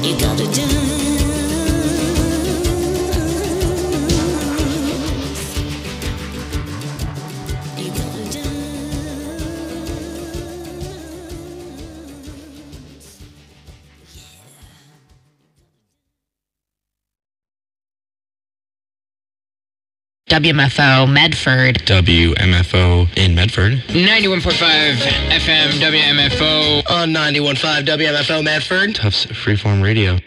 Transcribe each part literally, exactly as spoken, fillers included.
W M F O Medford. W M F O in Medford. ninety-one point five F M W M F O. On ninety-one point five W M F O Medford. Tufts Freeform Radio.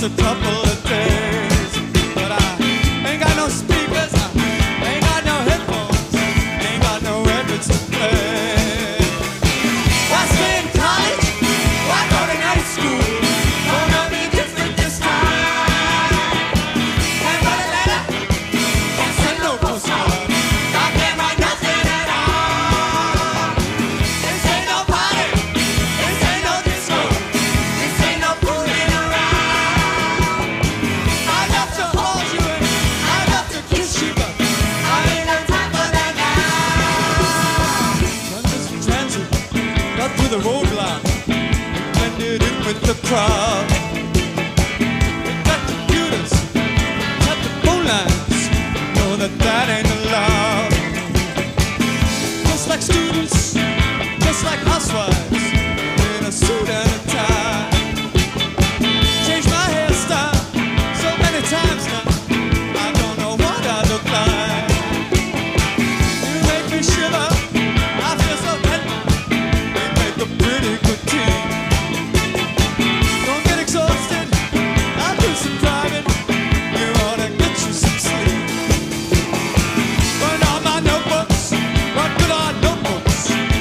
a couple of days. But I ain't got no speakers, I ain't got no headphones, ain't got no records to play. Why stay in college? Why go to night school? Gonna be different this time. Can't write a letter, can't send no postcard. I can't write nothing at all. This ain't no party, this ain't no disco, this ain't no fooling around. I'd love to hold you and I'd love to kiss you, but I ain't got time for that now. London's transit, got through the roadblock, blended in with the crowd. We got computers, cut the phone lines, know that that ain't allowed. Just like students, just like housewives, in a suit and a tie. Changed my hairstyle so many times now, I don't know what I look like. You make me shiver, I feel so dead. We make a pretty good team. Don't get exhausted, I'll do some driving. You ought to get you some sleep. Burn all my notebooks, what good are notebooks?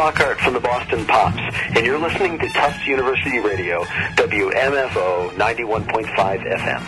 Lockhart from the Boston Pops, and you're listening to Tufts University Radio, W M F O ninety-one point five F M.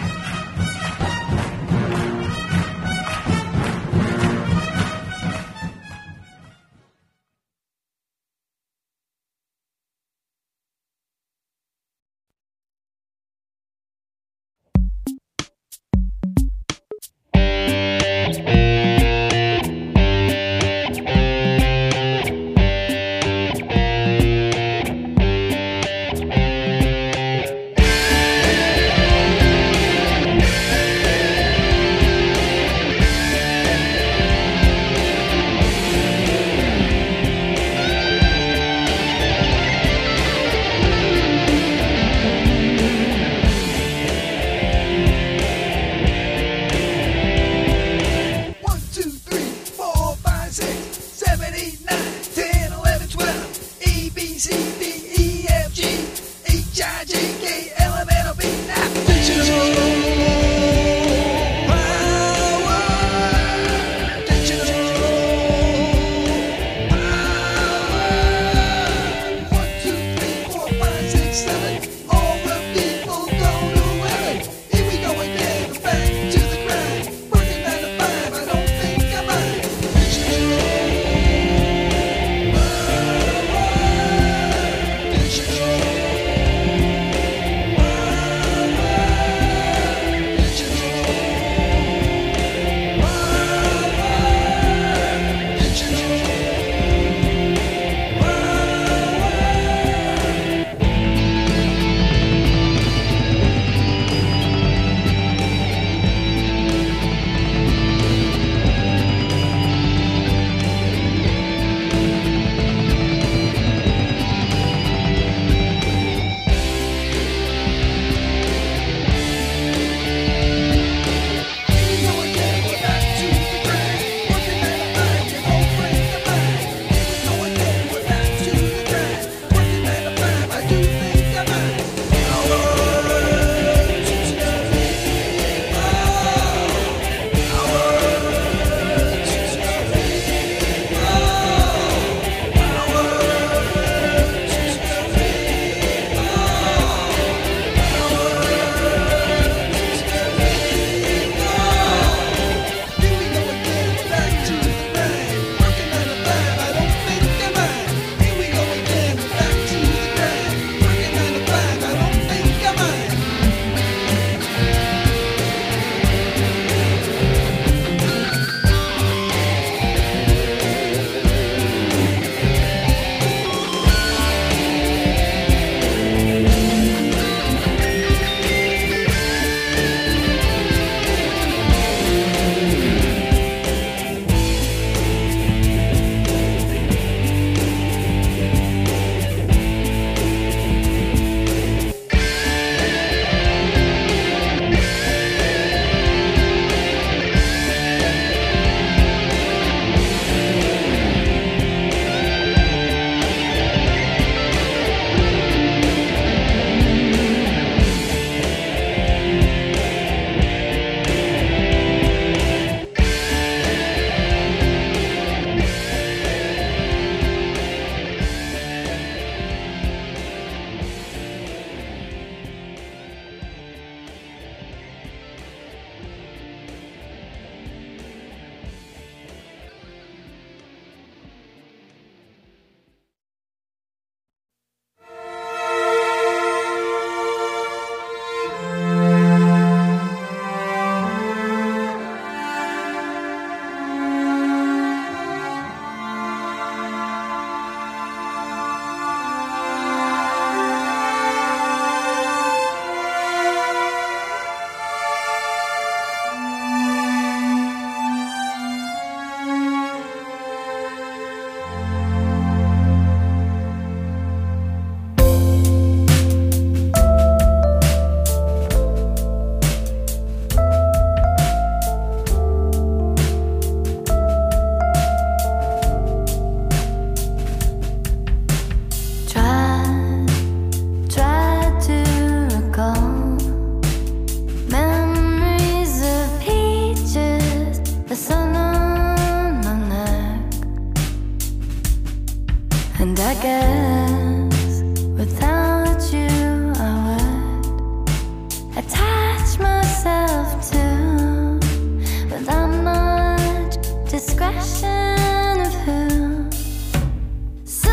guess without you I would attach myself to, without much discretion of who. So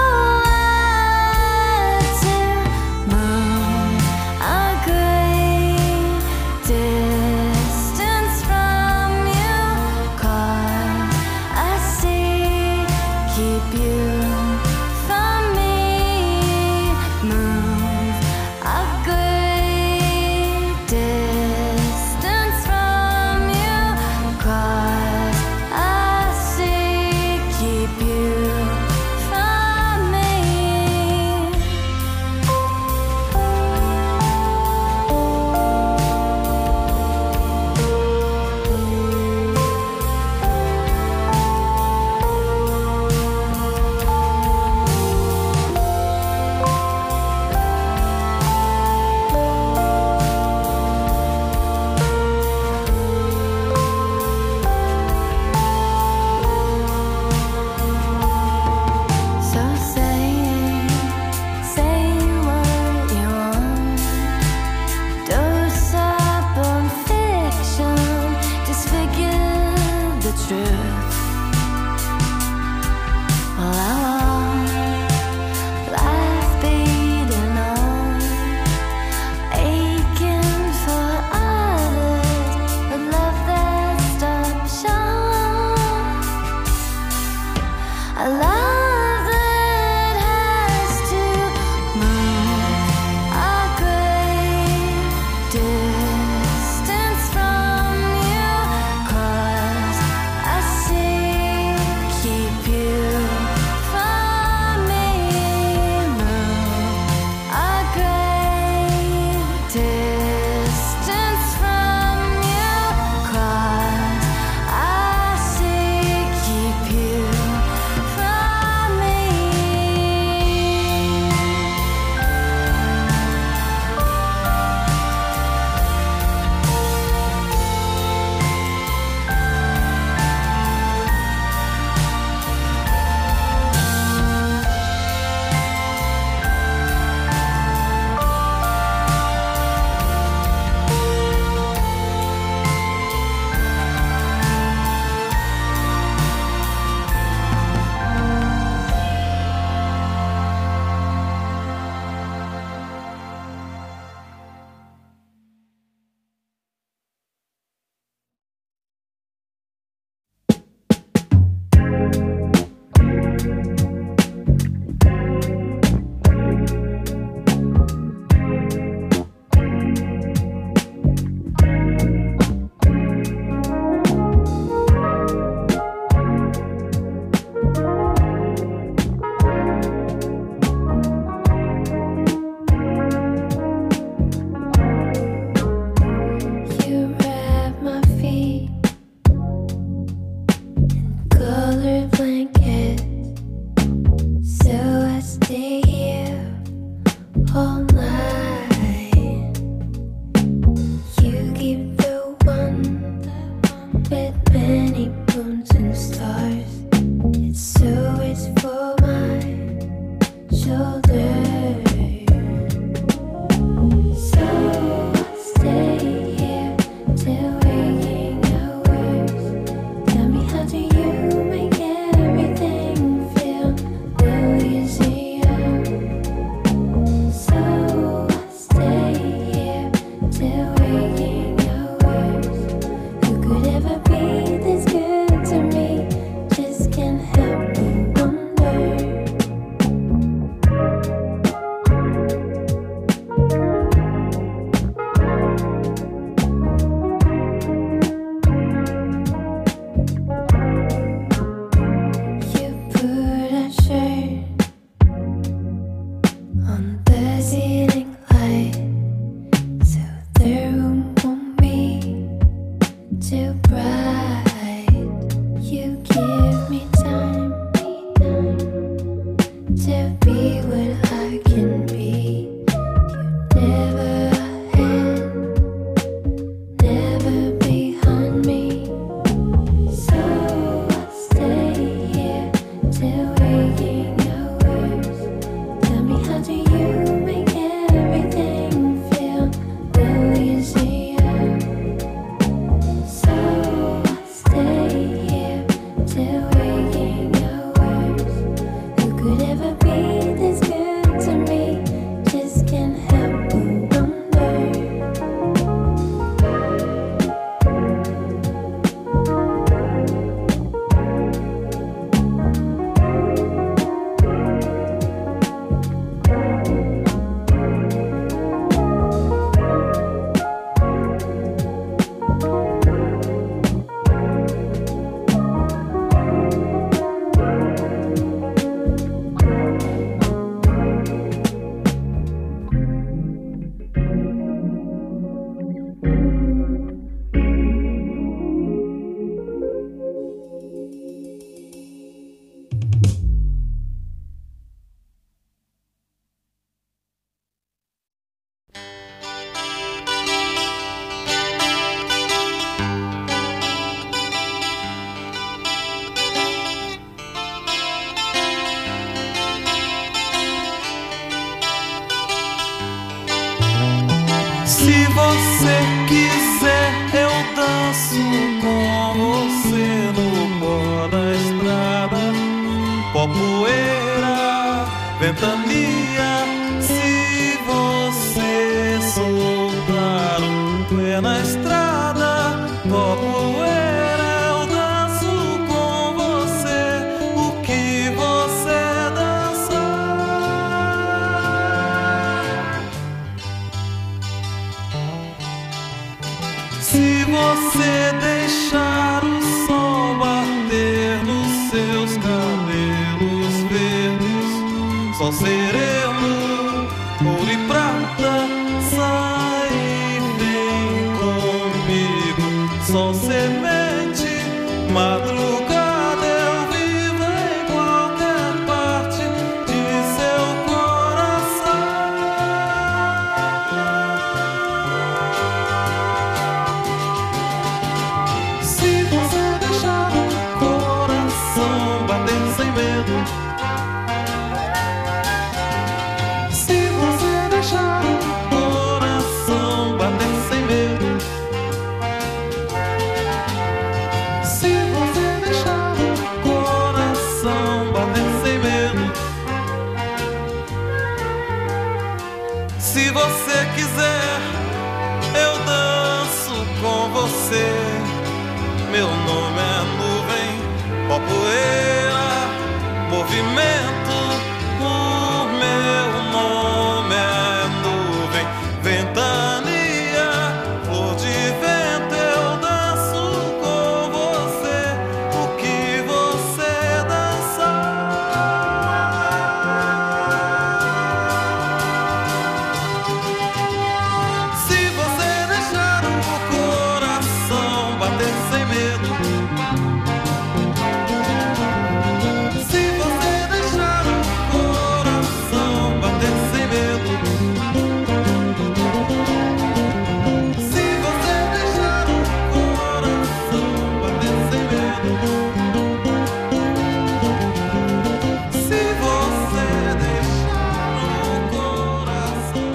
I had to move a great distance from you, 'cause I see, keep you from me. Move a great distance from you, 'cause I see, keep you from me. So say, say what you want. Dose up on fiction, disfigure the truth. All I want, life beating on, aching for others, but love that stops short. A love that has to move a great distance from you, 'cause I see, keep you from me. Move a great distance from you, 'cause I see, keep you from me. You wrap my feet in colored blankets, so I stay here all night. You keep the one with many moons and stars. It's so it's for my shoulder. So I stay here till waking hours. Tell me, how do you make everything feel a little easier? So I stay here till waking hours. Who could ever be this good to me? Just can't help but wonder. You put a shirt on the ceiling light, so the room won't be too bright. You give me time to be what I can be. You never ahead, never behind me. So I stay here till waking hours. você quiser, eu danço com você no pó da estrada. Pó, poeira, ventania. Se você soltar o pé na estrada, pó, poeira, eu danço com você o que você dançar. Se você deixar o sol bater nos seus cabelos verdes, sol sereno, ouro e prata, sai e vem comigo. Sol semente, madrugada, eu vivo em qualquer parte de seu coração. Se você deixar o coração bater sem medo, se você deixar o coração bater sem medo, se você deixar o coração bater sem medo, se você quiser, eu danço com você. Meu nome é nuvem, pó, poeira, movimento. O meu nome é nuvem, ventania, flor de vento. Eu danço com você o que você dançar. Se você deixar o coração bater sem medo, se você deixar o coração bater sem medo, se você deixar o coração bater sem medo, se você deixar o coração,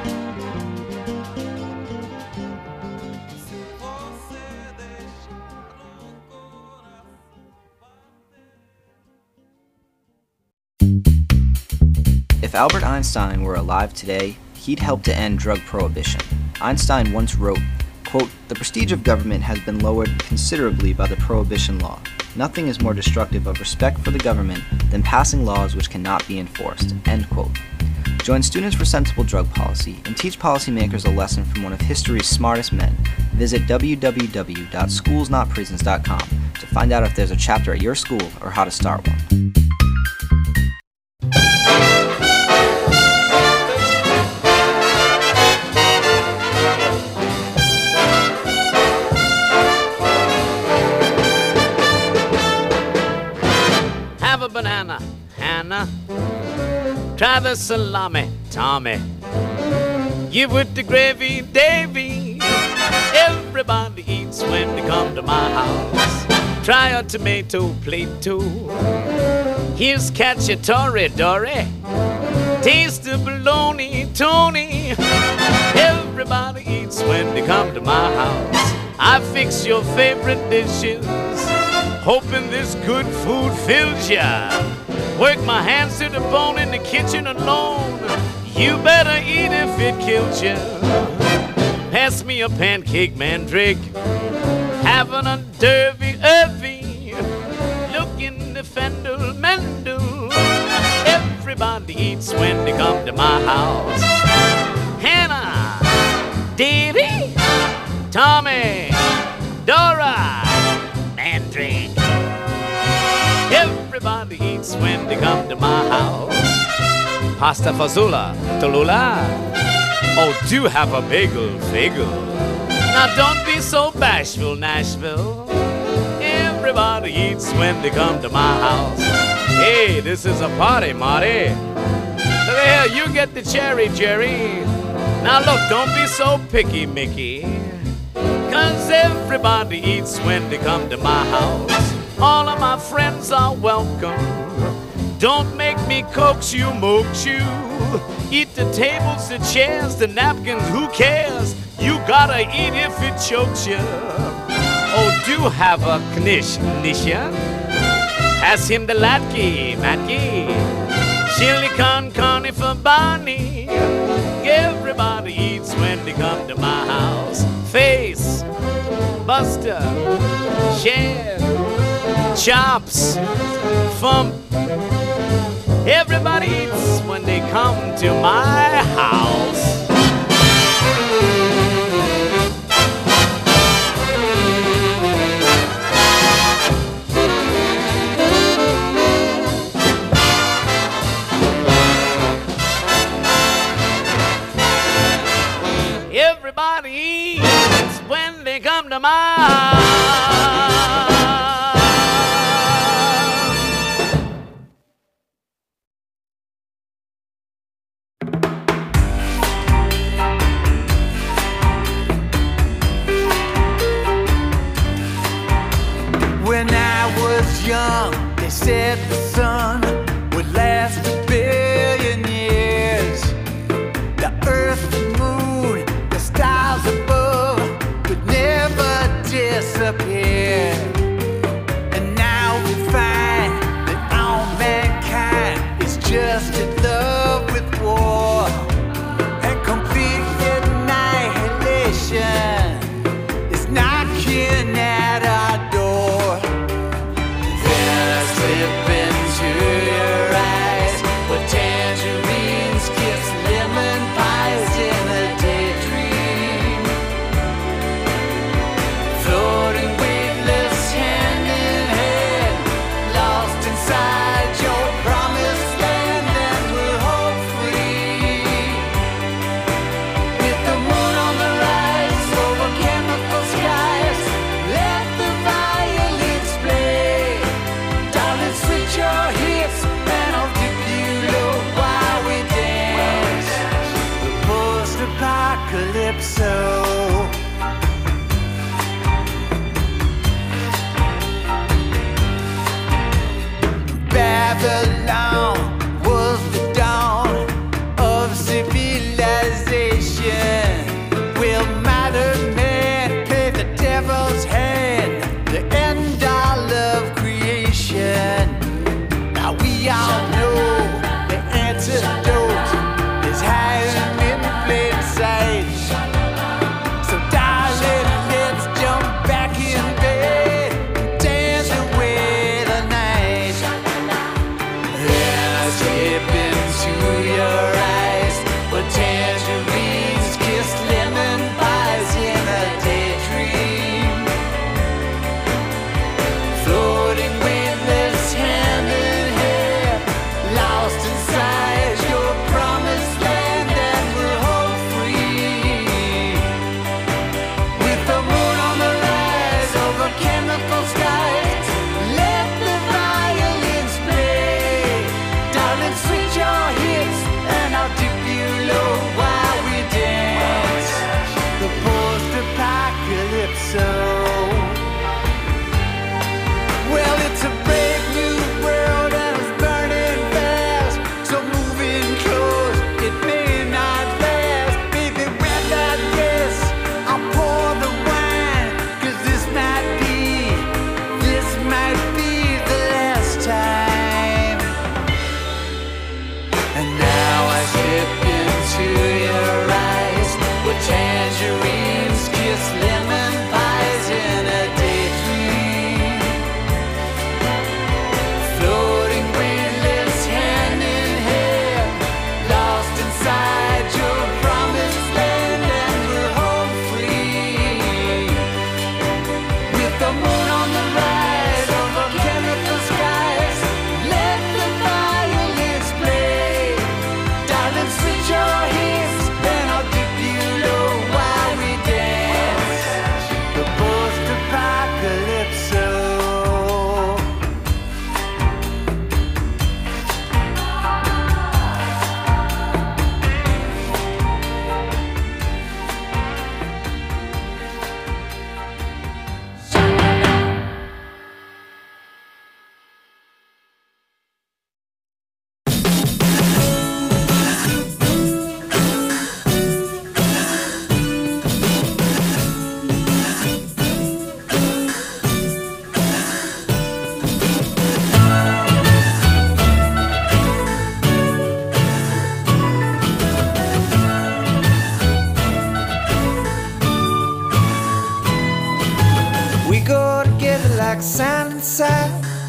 se você deixar o If Albert Einstein were alive today, he'd help to end drug prohibition. Einstein once wrote, quote, "The prestige of government has been lowered considerably by the prohibition law. Nothing is more destructive of respect for the government than passing laws which cannot be enforced," end quote. Join Students for Sensible Drug Policy and teach policymakers a lesson from one of history's smartest men. Visit w w w dot schools not prisons dot com to find out if there's a chapter at your school or how to start one. Have a banana, Hannah. Try the salami, Tommy. Give with the gravy, Davy. Everybody eats when they come to my house. Try a tomato plate too. Here's cacciatore, Dory. Taste the bologna, Tony. Everybody eats when they come to my house. I fix your favorite dishes, hoping this good food fills ya. Work my hands to the bone in the kitchen alone. You better eat if it kills ya. Pass me a pancake, Mandrake. Having a derby, Irvy. Look in the fendel, Mendel. Everybody eats when they come to my house. Hannah, Davy, Tommy, Dora, Mandrake. Everybody eats when they come to my house. Pasta fazola, Tallulah. Oh, do have a bagel, bagel. Now don't be so bashful, Nashville. Everybody eats when they come to my house. Hey, this is a party, Marty. Look here, you get the cherry, Jerry. Now look, don't be so picky, Mickey. Cause everybody eats when they come to my house. All of my friends are welcome. Don't make me coax you, moax you. Eat the tables, the chairs, the napkins, who cares? You gotta eat if it chokes you. Oh, do have a clinician. Pass him the latke, matke. Chili con carne for Bonnie. Everybody eats when they come to my house. Face, Buster, Shed, Chops, Fump. Everybody eats when they come to my house. Everybody eats when they come to my house. When I was young, they said the sun would last a billion years. The earth, the moon, the stars above would never disappear. And now we find that all mankind is just in love with war and complete annihilation is knocking at our door. Then I slip into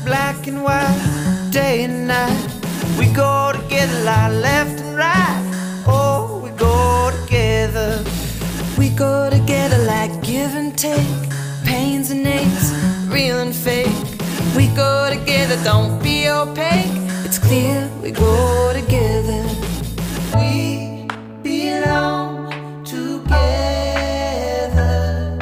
black and white, day and night. We go together like left and right. Oh, we go together. We go together like give and take, pains and aches, real and fake. We go together, don't be opaque. It's clear we go together. We belong together.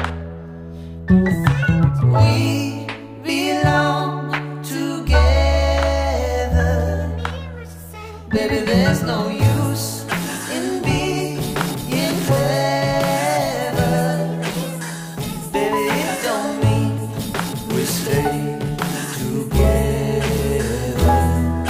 We belong together. Baby, there's no use in being clever. Baby, it don't mean we stay together.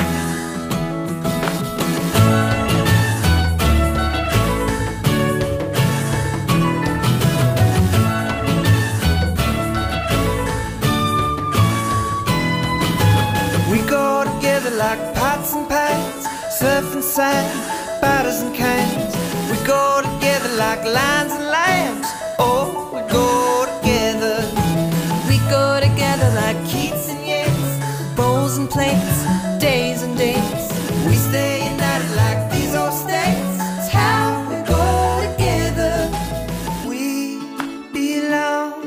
We go together like pots and pans, surf and sand, batters and cans. We go together like lions and lambs. Oh, we go together. We go together like Keats and Yeats, bowls and plates, days and dates. We stay united like these old states. It's how we go together. We belong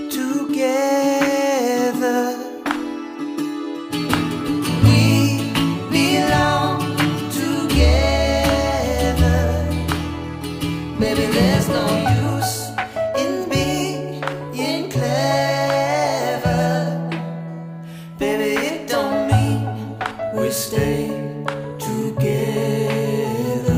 together. We belong together. Baby, there's no use in being clever. Baby, it don't mean we stay together.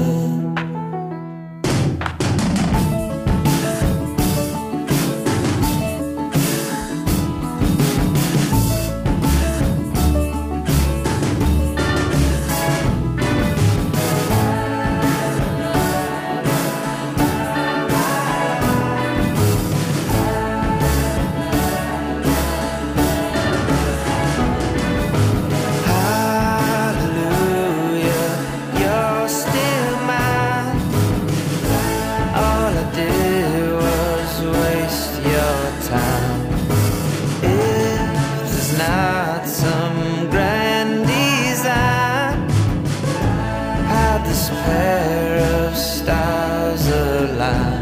Hallelujah, you're still mine. All I did was waste your time. If there's not some grand design, how'd this pair of stars align?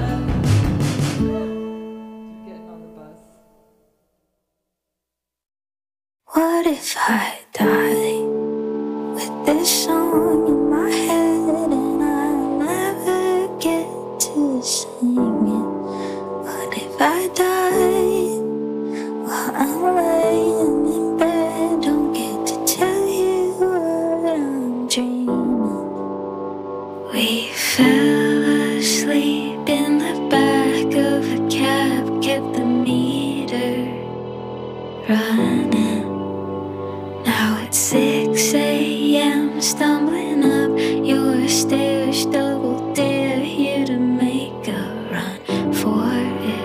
What if I die with this song in my head and I never get to sing it? What if I die while I'm laying in bed? Don't get to tell you what I'm dreaming. We fell asleep in the back of a cab, kept the meter running. Now it's six a.m. stumbling up your stairs, double dare you to make a run for it.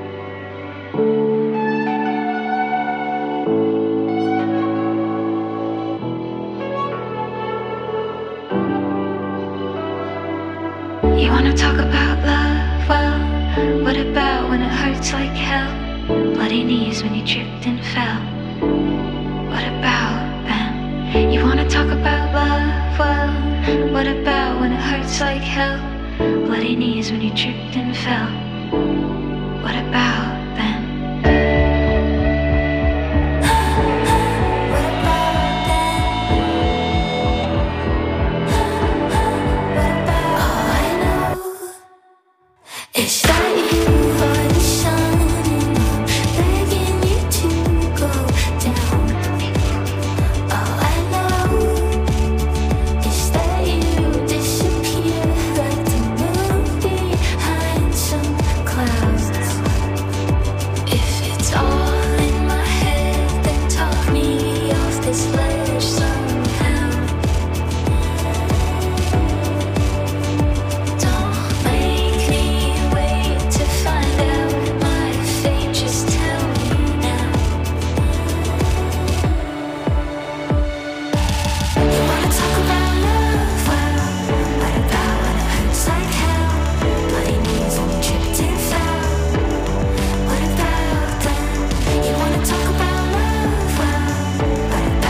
You wanna talk about love? Well, what about when it hurts like hell? Bloody knees when you tripped and fell. What about them? You wanna talk about love? Well, what about when it hurts like hell? Bloody knees when you tripped and fell. What about them? All I know is that you are the sun, begging you to go down. All I know is that you disappear like the moon behind some clouds. If it's all in my head, then talk me off this ledge somehow. Don't make me wait to find out my fate, just tell me now. You wanna talk about love? Well, what about when it hurts like hell? Bloody knees when you tripped and fell. What about then? You wanna talk about love? Well, what about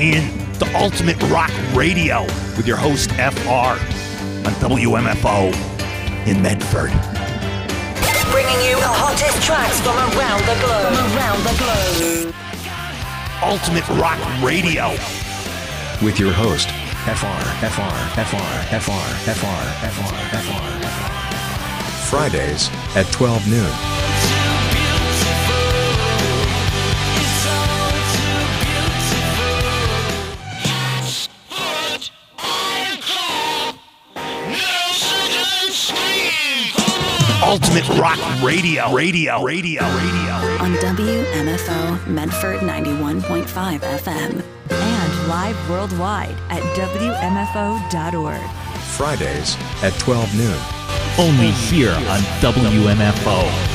in to Ultimate Rock Radio with your host F R on W M F O in Medford. Bringing you the hottest tracks from around the globe. From around the globe. Ultimate Rock Radio with your host F R, F R, F R, F R, F R, F R, F R, F R. Fridays at twelve noon. Ultimate Rock Radio, Radio, Radio, Radio. On W M F O Medford ninety-one point five F M. And live worldwide at W M F O dot org. Fridays at twelve noon. Only here on W M F O.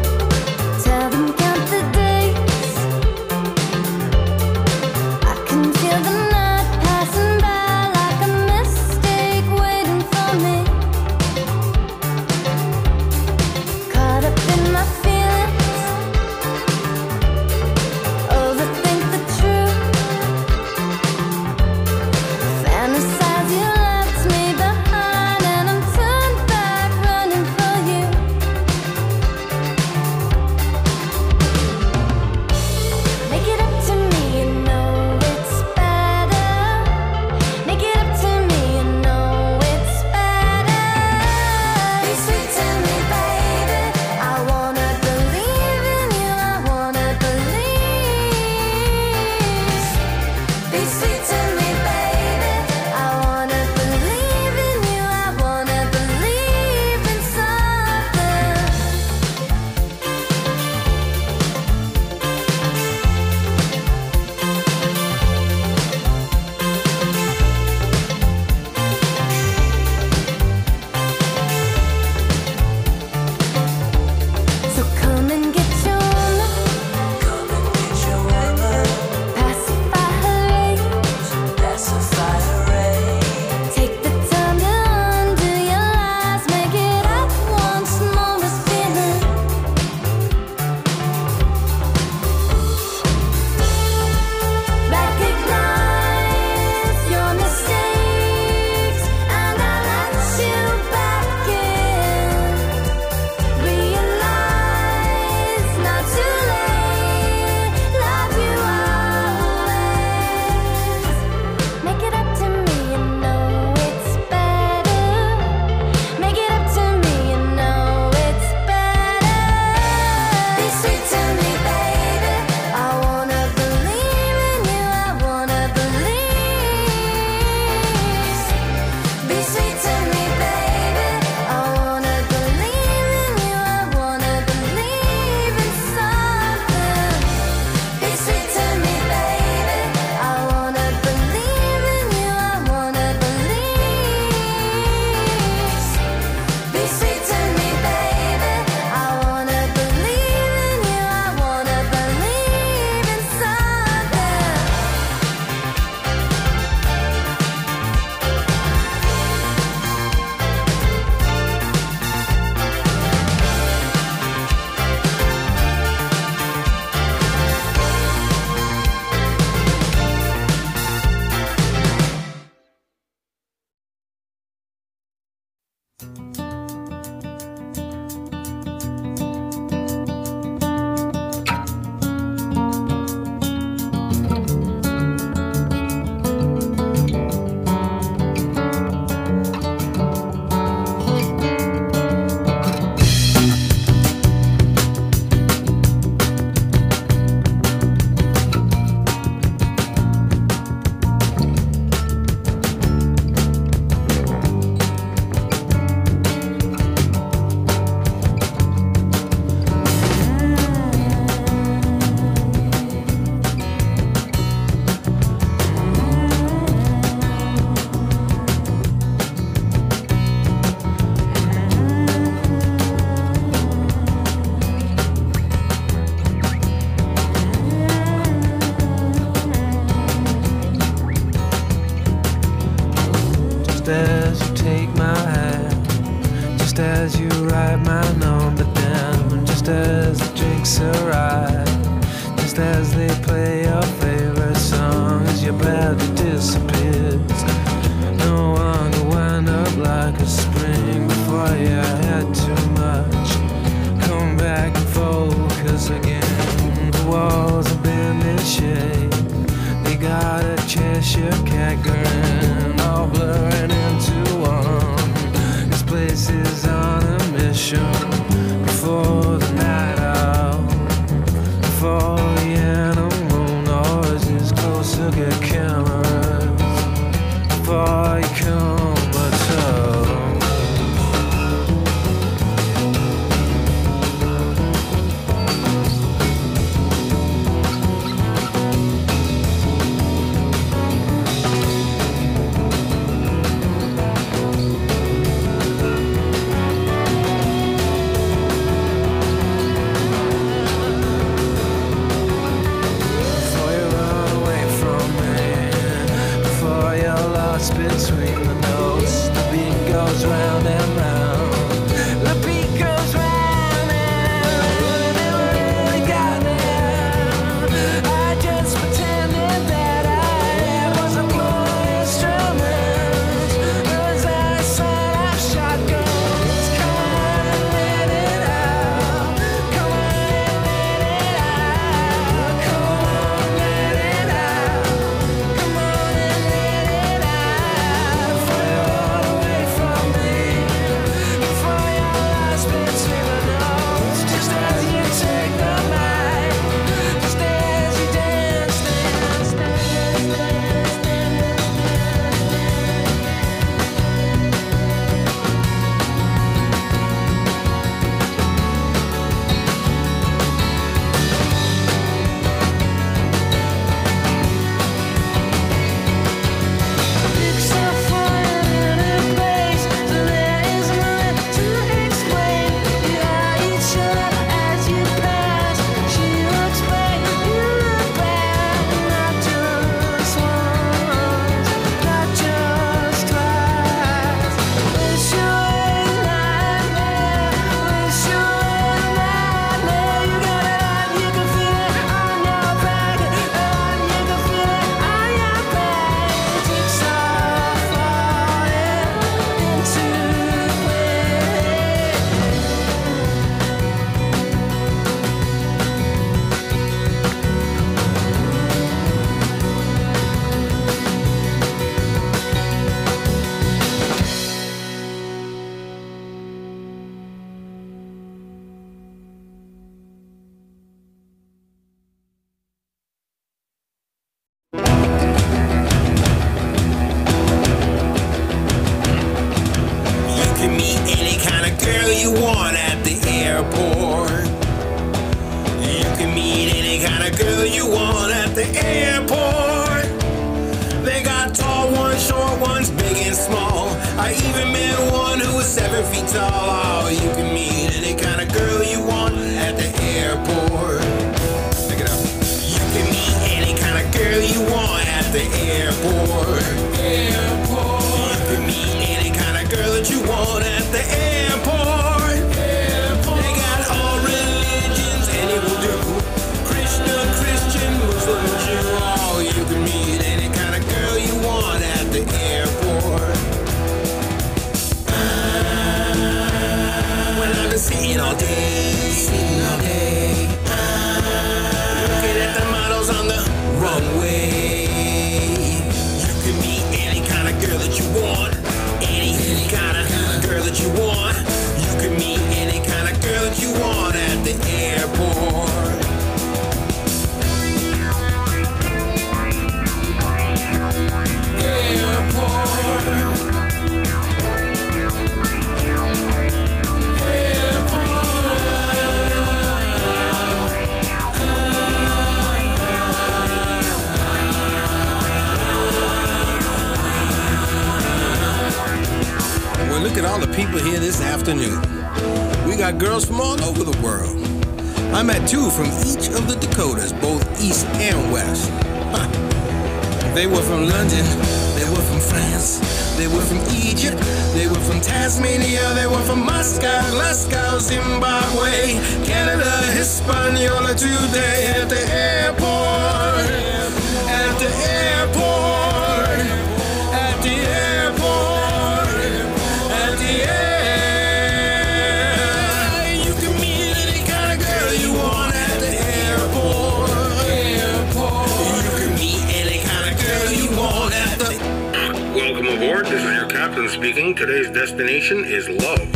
Can write my number down just as the drinks arrive, just as they play your favorite song as your body disappears. No one will wind up like a spring before you had too much. Come back and focus again. The walls have been in shape. They got a Cheshire cat grin, all blurring into one. This place is on a mission. Before the night out, before the animal noises, closer get cameras. Before you come at all. Between the notes, the beat goes round and round. The beat goes round and round. Never really got there. I just pretended that I wasn't playing instruments. As I set up shotguns, come on and let it out. Come on and let it out. Come on, let it out. Come on and let it out. Look at all the people here this afternoon. We got girls from all over the world. I met two from each of the Dakotas, both east and west. Huh. They were from London, they were from France, they were from Egypt, they were from Tasmania, they were from Moscow, Glasgow, Zimbabwe, Canada, Hispaniola today at the airport, at the airport, at the airport, at the airport. You can meet any kind of girl you want at the airport. You can meet any kind of girl you want at the Welcome aboard. This is your captain speaking. Today's destination is love.